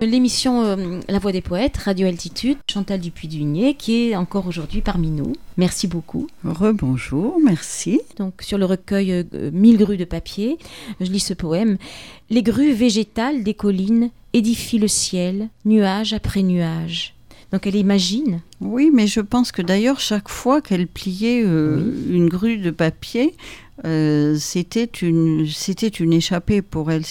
L'émission La Voix des Poètes, Radio Altitude, Chantal Dupuy-Dugné, qui est encore aujourd'hui parmi nous. Merci beaucoup. Rebonjour, merci. Donc, sur le recueil 1000 grues de papier, je lis ce poème. Les grues végétales des collines édifient le ciel, nuage après nuage. Donc, elle imagine. Oui, mais je pense que d'ailleurs, chaque fois qu'elle pliait une grue de papier, c'était une échappée pour elle.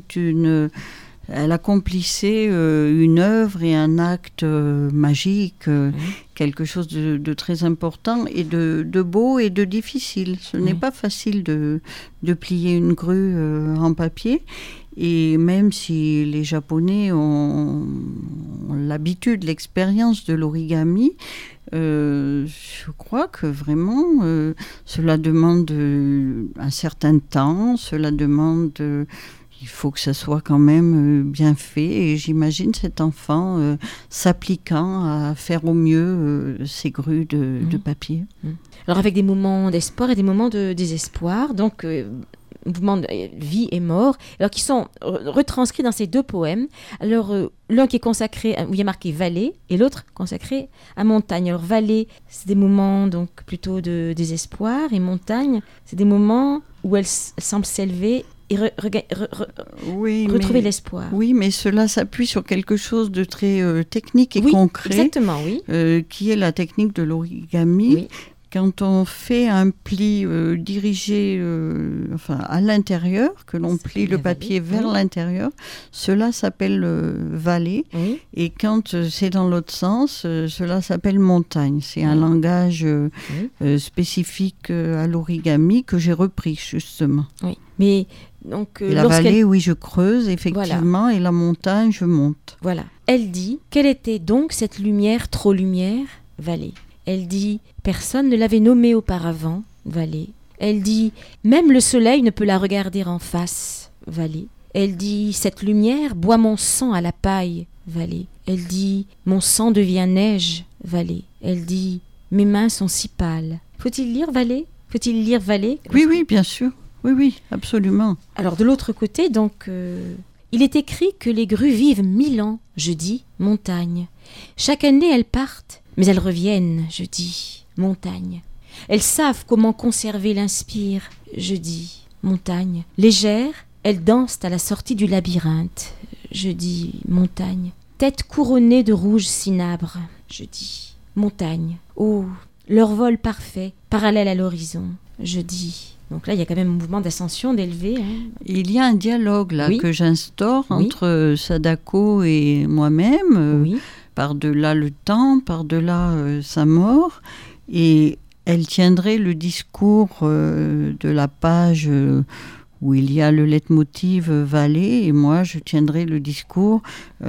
Elle accomplissait une œuvre et un acte magique, quelque chose de très important et de beau et de difficile. Ce n'est pas facile de plier une grue en papier. Et même si les Japonais ont l'habitude, l'expérience de l'origami, je crois que vraiment cela demande un certain temps, cela demande... il faut que ça soit quand même bien fait. Et j'imagine cet enfant s'appliquant à faire au mieux ces grues de papier. Alors avec des moments d'espoir et des moments de désespoir, donc mouvement de vie et mort, alors qui sont retranscrits dans ces deux poèmes. Alors l'un qui est consacré, où il y a marqué vallée, et l'autre consacré à montagne. Alors vallée, c'est des moments donc plutôt de désespoir, et montagne, c'est des moments où elle semble s'élever et retrouver l'espoir. Oui, mais cela s'appuie sur quelque chose de très technique et concret. Exactement, qui est la technique de l'origami. Oui. Quand on fait un pli dirigé à l'intérieur, que l'on plie le papier vers l'intérieur, cela s'appelle vallée. Oui. Et quand c'est dans l'autre sens, cela s'appelle montagne. C'est un langage spécifique à l'origami que j'ai repris justement. Oui, mais... Donc, et la vallée, oui, je creuse, effectivement, et la montagne, je monte. Voilà. Elle dit, quelle était donc cette lumière, trop lumière, vallée. Elle dit, personne ne l'avait nommée auparavant, vallée. Elle dit, même le soleil ne peut la regarder en face, vallée. Elle dit, cette lumière boit mon sang à la paille, vallée. Elle dit, mon sang devient neige, vallée. Elle dit, mes mains sont si pâles. Faut-il lire vallée ? Faut-il lire vallée ? Oui, bien sûr. Oui, absolument. Alors de l'autre côté, donc, il est écrit que les grues vivent 1000 ans, je dis, montagne. Chaque année, elles partent, mais elles reviennent, je dis, montagne. Elles savent comment conserver l'inspire, je dis, montagne. Légères, elles dansent à la sortie du labyrinthe, je dis, montagne. Tête couronnée de rouge cinabre, je dis, montagne. Oh, leur vol parfait, parallèle à l'horizon, je dis. Donc là, il y a quand même un mouvement d'ascension, d'élever. Il y a un dialogue là que j'instaure entre Sadako et moi-même, par-delà le temps, par-delà sa mort. Et elle tiendrait le discours de la page où il y a le leitmotiv vallée, et moi je tiendrai le discours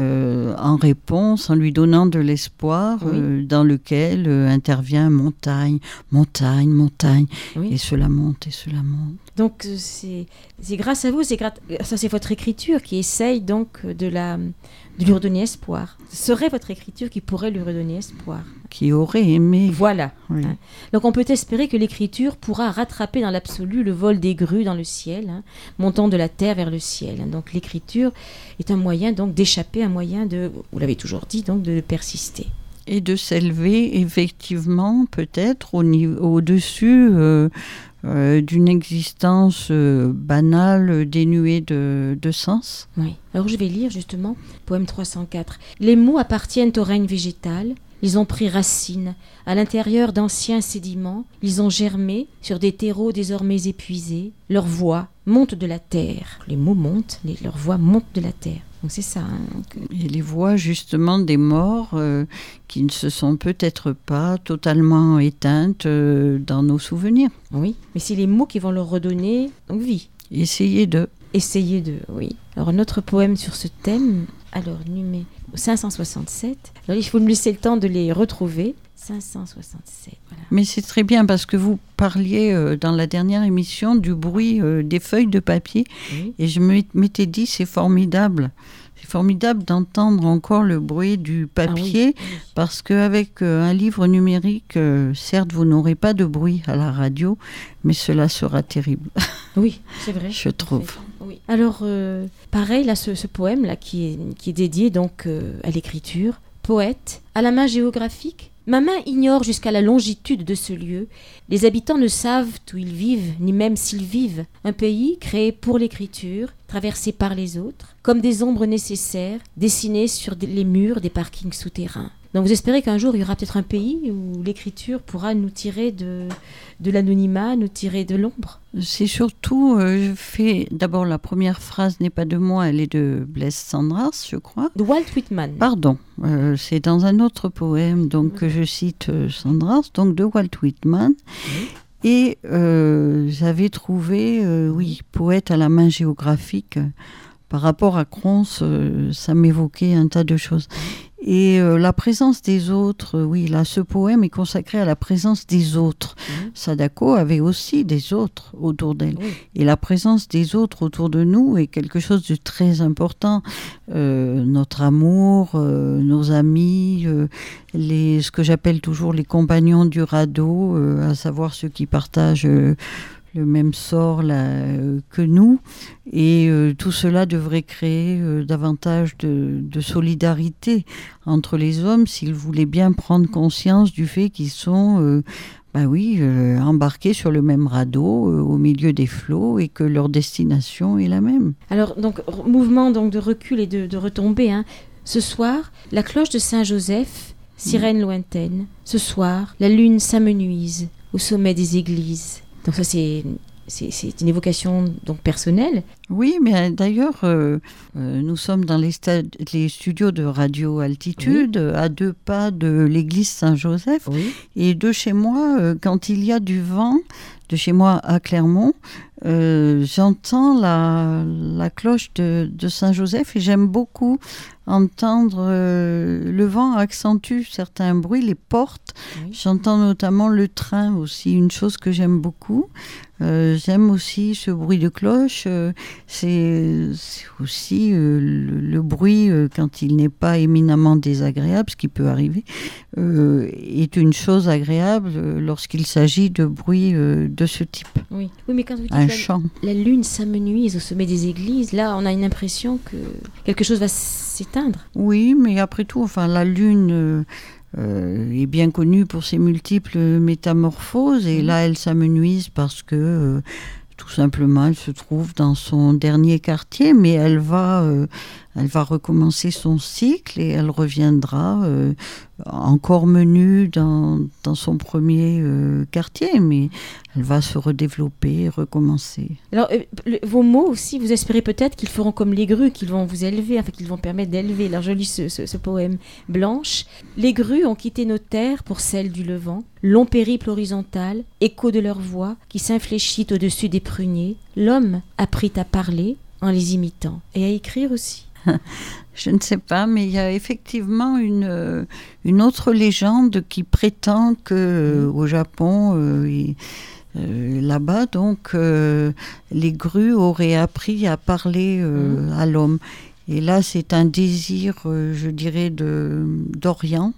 en réponse, en lui donnant de l'espoir, dans lequel intervient montagne, montagne, montagne, et cela monte, et cela monte. Donc c'est grâce à vous, ça c'est votre écriture qui essaye donc de lui redonner espoir. Ce serait votre écriture qui pourrait lui redonner espoir. Qui aurait aimé. Voilà. Oui. Donc on peut espérer que l'écriture pourra rattraper dans l'absolu le vol des grues dans le ciel, montant de la terre vers le ciel. Donc l'écriture est un moyen donc d'échapper, un moyen de, vous l'avez toujours dit, donc de persister. Et de s'élever effectivement peut-être au-dessus d'une existence banale, dénuée de sens. Oui. Alors je vais lire justement poème 304. Les mots appartiennent au règne végétal. Ils ont pris racine à l'intérieur d'anciens sédiments. Ils ont germé sur des terreaux désormais épuisés. Leur voix monte de la terre. Les mots montent, leur voix monte de la terre. Donc c'est ça. Et les voix justement des morts qui ne se sont peut-être pas totalement éteintes dans nos souvenirs. Oui, mais c'est les mots qui vont leur redonner donc vie. Essayez de, oui. Alors notre poème sur ce thème, alors numéro 567. Alors il faut me laisser le temps de les retrouver. 567, voilà. Mais c'est très bien parce que vous parliez dans la dernière émission du bruit des feuilles de papier et je m'étais dit c'est formidable d'entendre encore le bruit du papier parce qu'avec un livre numérique, certes vous n'aurez pas de bruit à la radio, mais cela sera terrible. Oui, c'est vrai. Je trouve. Oui. Alors, pareil, là, ce poème-là qui est dédié donc à l'écriture. Poète, à la main géographique, ma main ignore jusqu'à la longitude de ce lieu. Les habitants ne savent où ils vivent, ni même s'ils vivent. Un pays créé pour l'écriture, traversé par les autres, comme des ombres nécessaires, dessinées sur les murs des parkings souterrains. Donc vous espérez qu'un jour, il y aura peut-être un pays où l'écriture pourra nous tirer de l'anonymat, nous tirer de l'ombre. C'est surtout, je fais d'abord la première phrase n'est pas de moi, elle est de Blaise Cendrars, je crois. De Walt Whitman. Pardon, c'est dans un autre poème donc, que je cite Cendrars, donc de Walt Whitman. Oui. Et j'avais trouvé, poète à la main géographique. Par rapport à Crons, ça m'évoquait un tas de choses. Et la présence des autres, là, ce poème est consacré à la présence des autres. Sadako avait aussi des autres autour d'elle. Oui. Et la présence des autres autour de nous est quelque chose de très important. Notre amour, nos amis, ce que j'appelle toujours les compagnons du radeau, à savoir ceux qui partagent le même sort que nous, et tout cela devrait créer davantage de solidarité entre les hommes s'ils voulaient bien prendre conscience du fait qu'ils sont embarqués sur le même radeau au milieu des flots et que leur destination est la même. Alors donc mouvement donc de recul et de retombée, hein. Ce soir, la cloche de Saint-Joseph, sirène lointaine. Ce soir, la lune s'amenuise au sommet des églises. Donc ça, c'est une évocation donc personnelle. Oui, mais d'ailleurs, nous sommes dans les studios de Radio Altitude, à 2 pas de l'église Saint-Joseph. Oui. Et de chez moi, quand il y a du vent, de chez moi à Clermont, j'entends la cloche de Saint-Joseph et j'aime beaucoup entendre le vent accentue certains bruits, les portes. Oui. J'entends notamment le train aussi, une chose que j'aime beaucoup. J'aime aussi ce bruit de cloche. C'est aussi le bruit, quand il n'est pas éminemment désagréable, ce qui peut arriver, est une chose agréable lorsqu'il s'agit de bruits de ce type. Oui, mais quand vous dites la lune s'amenuise au sommet des églises, là on a une impression que quelque chose va s'éteindre. Oui, mais après tout, la lune est bien connue pour ses multiples métamorphoses, et là elle s'amenuise parce que tout simplement elle se trouve dans son dernier quartier, mais elle va recommencer son cycle et elle reviendra encore menue dans son premier quartier, mais elle va se redévelopper et recommencer. Alors, vos mots aussi, vous espérez peut-être qu'ils feront comme les grues, qu'ils vont vous élever, qu'ils vont permettre d'élever. Alors, je lis ce poème. Blanche, les grues ont quitté nos terres pour celles du Levant, long périple horizontal, écho de leur voix qui s'infléchit au-dessus des pruniers. L'homme apprit à parler en les imitant et à écrire aussi. Je ne sais pas, mais il y a effectivement une autre légende qui prétend qu'au Japon, là-bas, donc, les grues auraient appris à parler à l'homme. Et là, c'est un désir, je dirais, d'Orient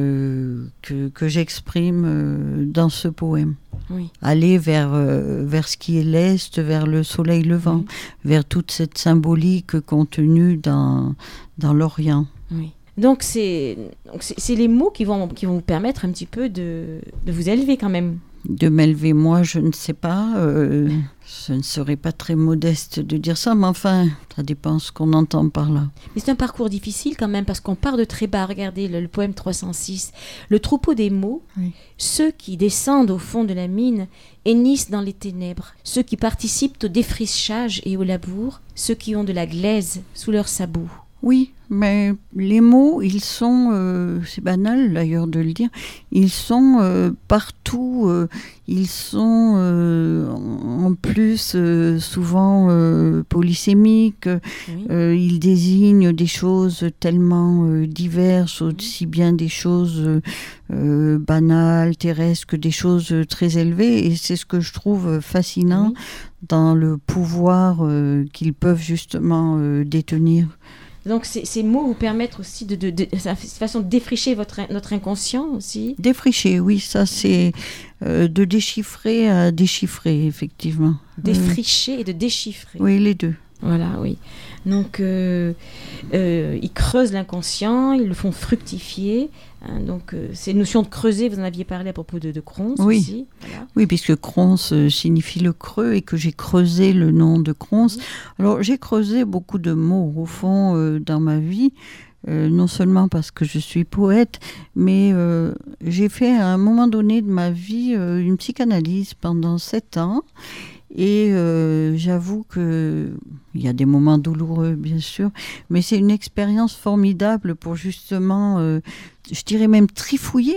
que j'exprime dans ce poème. Oui. Aller vers ce qui est l'Est, vers le soleil levant, vers toute cette symbolique contenue dans l'Orient. Oui. Donc c'est les mots qui vont vous permettre un petit peu de vous élever quand même. De m'élever, moi, je ne sais pas. Je ne serais pas très modeste de dire ça, mais enfin, ça dépend ce qu'on entend par là. Mais c'est un parcours difficile quand même, parce qu'on part de très bas. Regardez le poème 306. Le troupeau des mots, ceux qui descendent au fond de la mine, hennissent dans les ténèbres. Ceux qui participent au défrichage et au labour, ceux qui ont de la glaise sous leurs sabots. Oui, mais les mots, ils sont, c'est banal d'ailleurs de le dire, ils sont partout, ils sont en plus souvent polysémiques, ils désignent des choses tellement diverses, aussi bien des choses banales, terrestres, que des choses très élevées, et c'est ce que je trouve fascinant dans le pouvoir qu'ils peuvent justement détenir. Donc ces mots vous permettent aussi de façon de défricher notre inconscient aussi. Défricher, oui, ça c'est de déchiffrer à déchiffrer, effectivement. Défricher et de déchiffrer. Oui, les deux. Voilà, oui. Donc, ils creusent l'inconscient, ils le font fructifier. Hein, donc, ces notions de creuser, vous en aviez parlé à propos de Crons aussi. Voilà. Oui, puisque Crons signifie le creux et que j'ai creusé le nom de Crons. Oui. Alors, j'ai creusé beaucoup de mots, au fond, dans ma vie. Non seulement parce que je suis poète, mais j'ai fait à un moment donné de ma vie une psychanalyse pendant 7 ans. Et j'avoue qu'il y a des moments douloureux, bien sûr, mais c'est une expérience formidable pour justement, je dirais même trifouiller,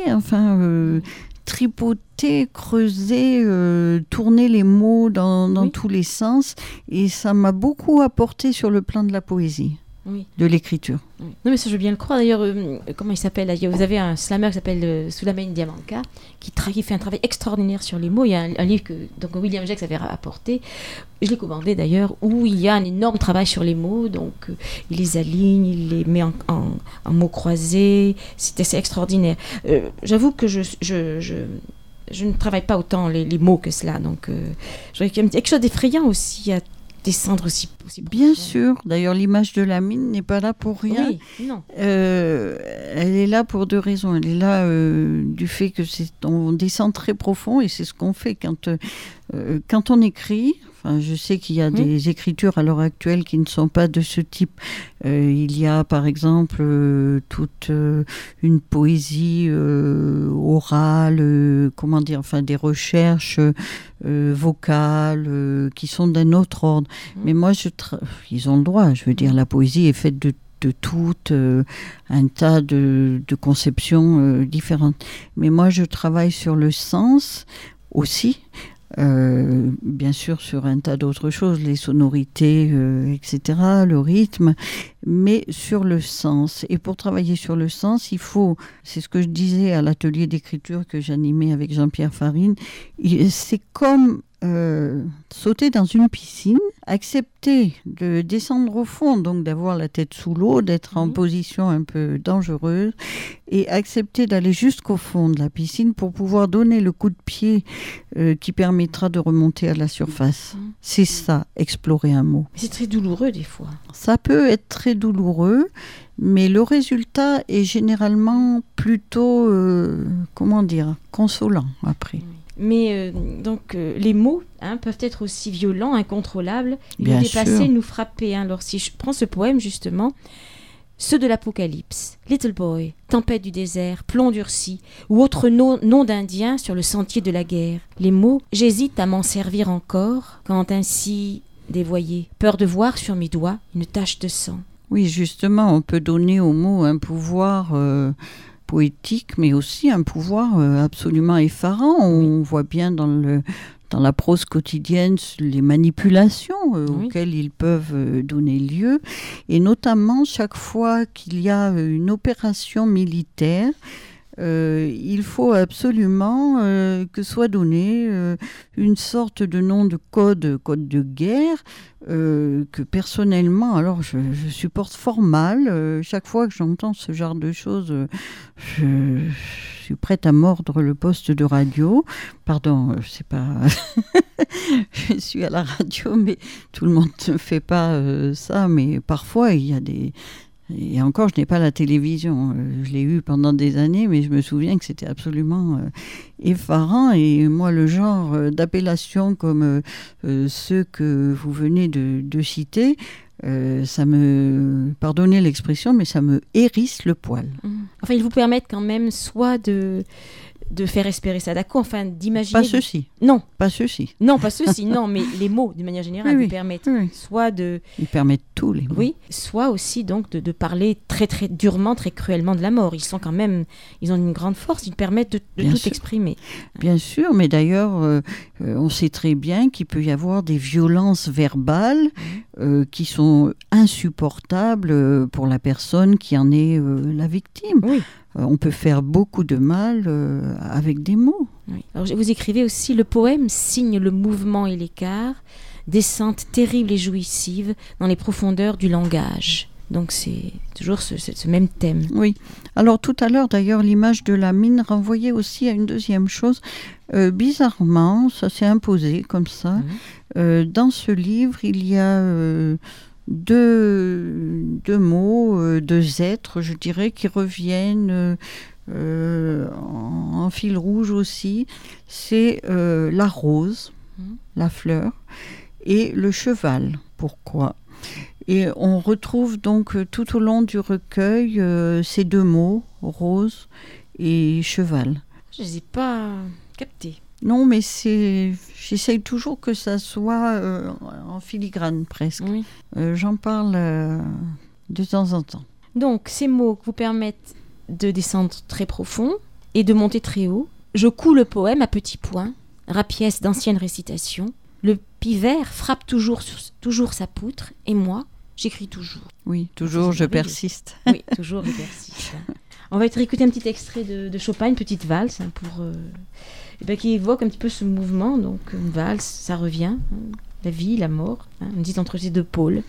tripoter, creuser, tourner les mots dans tous les sens. Et ça m'a beaucoup apporté sur le plan de la poésie. Oui. De l'écriture. Oui. Non mais ça je veux bien le croire. D'ailleurs, comment il s'appelle ? Vous avez un slammer qui s'appelle Soulaymane Diamanka qui fait un travail extraordinaire sur les mots. Il y a un livre que donc William Jacques avait apporté, je l'ai commandé d'ailleurs, où il y a un énorme travail sur les mots. Donc il les aligne, il les met en mots croisés. C'est extraordinaire. J'avoue que je ne travaille pas autant les mots que cela. Donc je dirais qu'il y a quelque chose d'effrayant aussi à descendre aussi bien sûr. D'ailleurs, l'image de la mine n'est pas là pour rien. Oui, non. Elle est là pour 2 raisons. Elle est là du fait que on descend très profond et c'est ce qu'on fait quand on écrit. Enfin, je sais qu'il y a des écritures à l'heure actuelle qui ne sont pas de ce type. Il y a par exemple toute une poésie orale, des recherches vocales qui sont d'un autre ordre. Mais moi, ils ont le droit. Je veux dire, la poésie est faite de tout un tas de conceptions différentes. Mais moi, je travaille sur le sens aussi. Bien sûr sur un tas d'autres choses, les sonorités, etc., le rythme, mais sur le sens. Et pour travailler sur le sens, il faut, c'est ce que je disais à l'atelier d'écriture que j'animais avec Jean-Pierre Farine, c'est comme sauter dans une piscine, accepter de descendre au fond, donc d'avoir la tête sous l'eau, d'être en position un peu dangereuse, et accepter d'aller jusqu'au fond de la piscine pour pouvoir donner le coup de pied qui permettra de remonter à la surface. C'est ça, explorer un mot. C'est très douloureux des fois. Ça peut être très douloureux, mais le résultat est généralement plutôt, consolant après. Mais les mots peuvent être aussi violents, incontrôlables, nous dépasser, nous frapper. Alors si je prends ce poème justement, ceux de l'Apocalypse, Little Boy, Tempête du désert, Plomb durci, ou autre nom d'Indien sur le sentier de la guerre. Les mots, j'hésite à m'en servir encore, quand ainsi dévoyé, peur de voir sur mes doigts une tache de sang. Oui, justement, on peut donner aux mots un pouvoir poétique, mais aussi un pouvoir absolument effarant. On voit bien dans la prose quotidienne les manipulations auxquelles ils peuvent donner lieu. Et notamment, chaque fois qu'il y a une opération militaire, il faut absolument que soit donné une sorte de nom de code de guerre que personnellement, alors je supporte fort mal. Chaque fois que j'entends ce genre de choses, je suis prête à mordre le poste de radio. Pardon, c'est pas... je suis à la radio, mais tout le monde ne fait pas ça. Mais parfois, il y a des... Et encore, je n'ai pas la télévision. Je l'ai eu pendant des années, mais je me souviens que c'était absolument effarant. Et moi, le genre d'appellation comme ceux que vous venez de citer, ça me... Pardonnez l'expression, mais ça me hérisse le poil. Enfin, ils vous permettent quand même soit de faire espérer Sadako, d'imaginer... Pas ceci. Non. Pas ceci. Non, pas ceci, non, mais les mots, d'une manière générale, vous permettent soit de... Ils permettent tous les mots. Oui, soit aussi donc de parler très, très durement, très cruellement de la mort. Ils ont une grande force, ils permettent de tout exprimer. Bien sûr, mais d'ailleurs, on sait très bien qu'il peut y avoir des violences verbales qui sont insupportables pour la personne qui en est la victime. Oui. On peut faire beaucoup de mal avec des mots. Oui. Alors, vous écrivez aussi, le poème signe le mouvement et l'écart, descente terrible et jouissive dans les profondeurs du langage. Donc c'est toujours ce même thème. Oui. Alors tout à l'heure, d'ailleurs, l'image de la mine renvoyait aussi à une deuxième chose. Bizarrement, ça s'est imposé comme ça. Dans ce livre, il y a deux mots, deux êtres, je dirais, qui reviennent en fil rouge aussi. C'est la rose, la fleur, et le cheval. Pourquoi ? Et on retrouve donc tout au long du recueil ces deux mots, rose et cheval. Je ne les ai pas captés. Non, mais j'essaye toujours que ça soit en filigrane presque. Oui. J'en parle de temps en temps. Donc, ces mots vous permettent de descendre très profond et de monter très haut. Je couds le poème à petits points, rapièce d'anciennes récitations. Le pivert frappe toujours sa poutre, et moi, j'écris toujours. Oui, toujours je persiste. Oui, toujours je persiste. On va écouter un petit extrait de Chopin, une petite valse, pour, qui évoque un petit peu ce mouvement. Donc, une valse, ça revient, la vie, la mort, on dit entre ces deux pôles.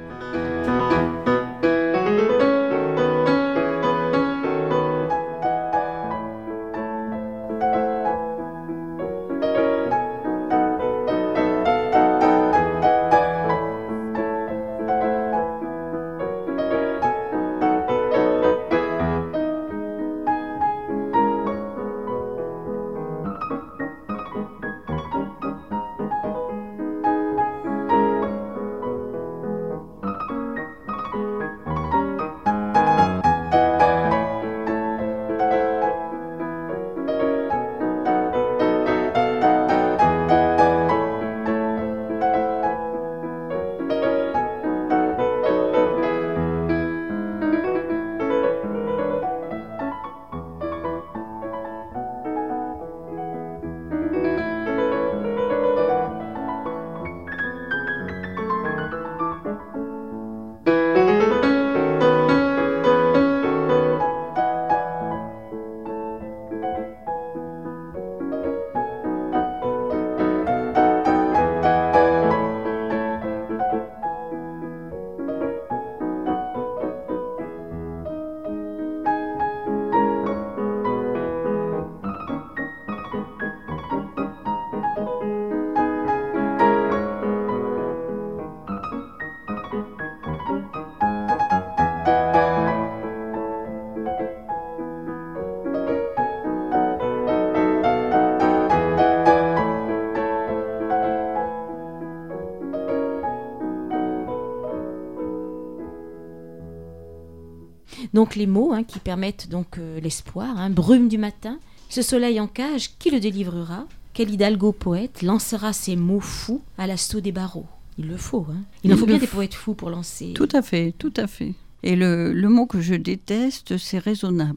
Donc les mots qui permettent donc l'espoir, brume du matin, ce soleil en cage, qui le délivrera ? Quel hidalgo poète lancera ses mots fous à l'assaut des barreaux ? Il le faut, Il en faut bien des poètes fous pour lancer. Tout à fait, tout à fait. Et le mot que je déteste, c'est raisonnable.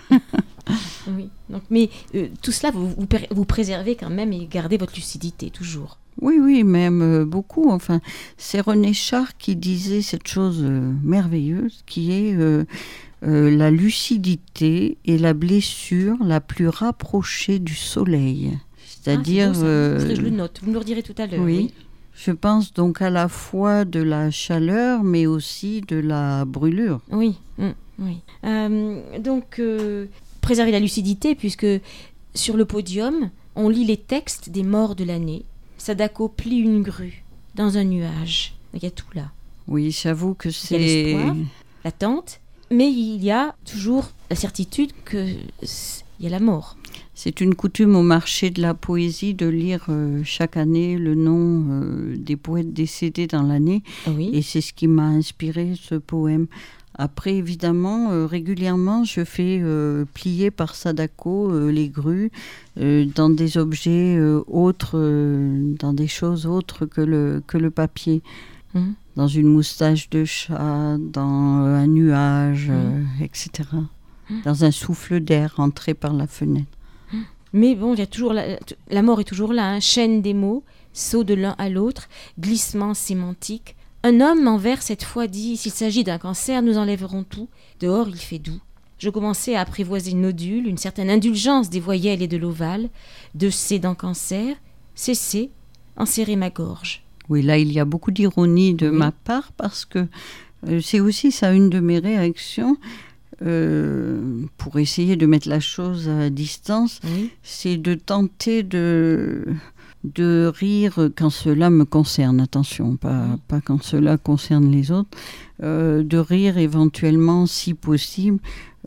Oui, donc, mais tout cela, vous préservez quand même et gardez votre lucidité, toujours. Oui, même beaucoup. Enfin, c'est René Char qui disait cette chose merveilleuse, qui est la lucidité est la blessure la plus rapprochée du soleil. C'est-à-dire... je le note, vous me le redirez tout à l'heure. Oui. Je pense donc à la fois de la chaleur, mais aussi de la brûlure. Oui. Donc, préserver la lucidité, puisque sur le podium, on lit les textes des morts de l'année. Sadako plie une grue dans un nuage. Il y a tout là. Oui, j'avoue que c'est... Il y a l'espoir, l'attente, mais il y a toujours la certitude qu'il y a la mort. C'est une coutume au marché de la poésie de lire chaque année le nom des poètes décédés dans l'année. Oui. Et c'est ce qui m'a inspiré ce poème. Après, évidemment, régulièrement, je fais plier par Sadako les grues dans des objets autres, dans des choses autres que le papier. Dans une moustache de chat, dans un nuage, etc. Dans un souffle d'air rentré par la fenêtre. Mais bon, il y a toujours la mort est toujours là, chaîne des mots, saut de l'un à l'autre, glissement sémantique. Un homme envers cette fois dit, s'il s'agit d'un cancer, nous enlèverons tout. Dehors, il fait doux. Je commençais à apprivoiser le nodule, une certaine indulgence des voyelles et de l'ovale, de C dans cancer, cesser, enserrer ma gorge. Oui, là, il y a beaucoup d'ironie de ma part, parce que c'est aussi ça une de mes réactions. Pour essayer de mettre la chose à distance, c'est de tenter de de rire quand cela me concerne, attention, pas quand cela concerne les autres, de rire éventuellement, si possible,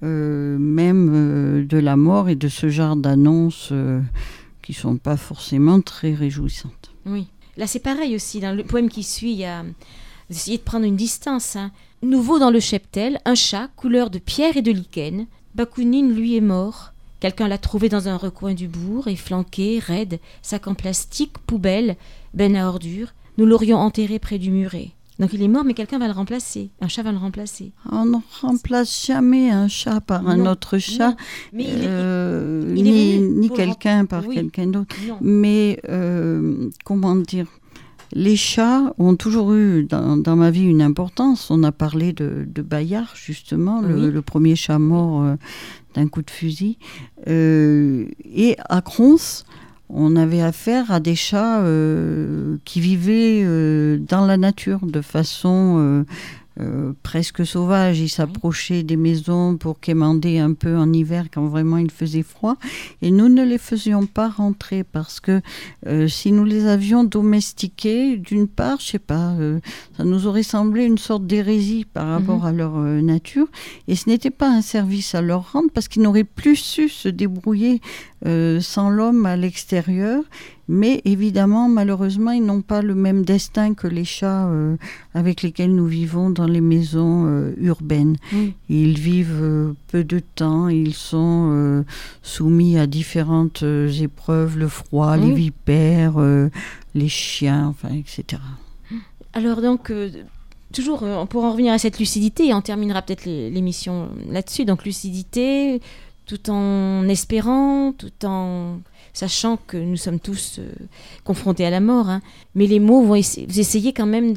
même de la mort et de ce genre d'annonces qui ne sont pas forcément très réjouissantes. Oui, là c'est pareil aussi, dans le poème qui suit, vous essayez de prendre une distance. Nouveau dans le cheptel, un chat, couleur de pierre et de lichen. Bakounine, lui, est mort. Quelqu'un l'a trouvé dans un recoin du bourg, efflanqué, raide, sac en plastique, poubelle, benne à ordures. Nous l'aurions enterré près du muret. Donc il est mort, mais quelqu'un va le remplacer. Un chat va le remplacer. On ne remplace jamais un chat par un autre chat, mais il est ni quelqu'un par quelqu'un d'autre. Mais comment dire, les chats ont toujours eu dans ma vie une importance. On a parlé de Bayard, justement, le premier chat mort d'un coup de fusil. Et à Crons, on avait affaire à des chats qui vivaient dans la nature de façon presque sauvage. Ils s'approchaient des maisons pour quémander un peu en hiver quand vraiment il faisait froid. Et nous ne les faisions pas rentrer parce que si nous les avions domestiqués, d'une part, je sais pas, ça nous aurait semblé une sorte d'hérésie par rapport à leur nature. Et ce n'était pas un service à leur rendre parce qu'ils n'auraient plus su se débrouiller sans l'homme à l'extérieur. Mais évidemment, malheureusement, ils n'ont pas le même destin que les chats avec lesquels nous vivons dans les maisons urbaines. Ils vivent peu de temps, ils sont soumis à différentes épreuves, le froid, les vipères, les chiens, enfin, etc. Alors donc, toujours, on pourra en revenir à cette lucidité et on terminera peut-être l'émission là-dessus. Donc lucidité, tout en espérant, tout en sachant que nous sommes tous confrontés à la mort, mais les mots vous essayez quand même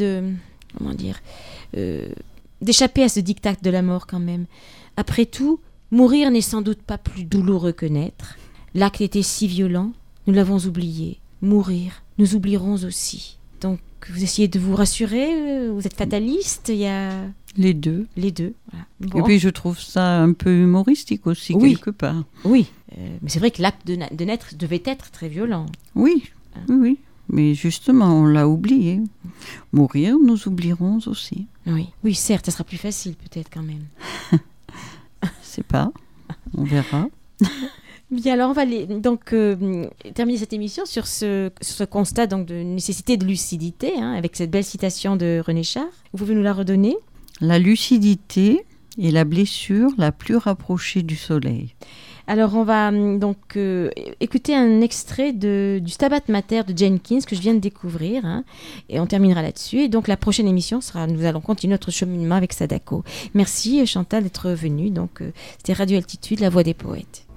d'échapper à ce diktat de la mort quand même. Après tout, mourir n'est sans doute pas plus douloureux que naître. L'acte était si violent, nous l'avons oublié. Mourir, nous oublierons aussi. Donc vous essayez de vous rassurer, vous êtes fataliste, il y a... Les deux. Voilà. Bon. Et puis je trouve ça un peu humoristique aussi, quelque part. Oui, mais c'est vrai que l'acte de naître devait être très violent. Oui, oui. Mais justement, on l'a oublié. Mourir, nous oublierons aussi. Oui, certes, ça sera plus facile peut-être quand même. Je sais pas, on verra. Bien, alors on va terminer cette émission sur ce constat donc, de nécessité de lucidité, avec cette belle citation de René Char. Vous pouvez nous la redonner ? La lucidité est la blessure la plus rapprochée du soleil. Alors on va donc écouter un extrait du Stabat Mater de Jenkins que je viens de découvrir, et on terminera là-dessus. Et donc la prochaine émission nous allons continuer notre cheminement avec Sadako. Merci Chantal d'être venue. Donc c'était Radio Altitude, la voix des poètes.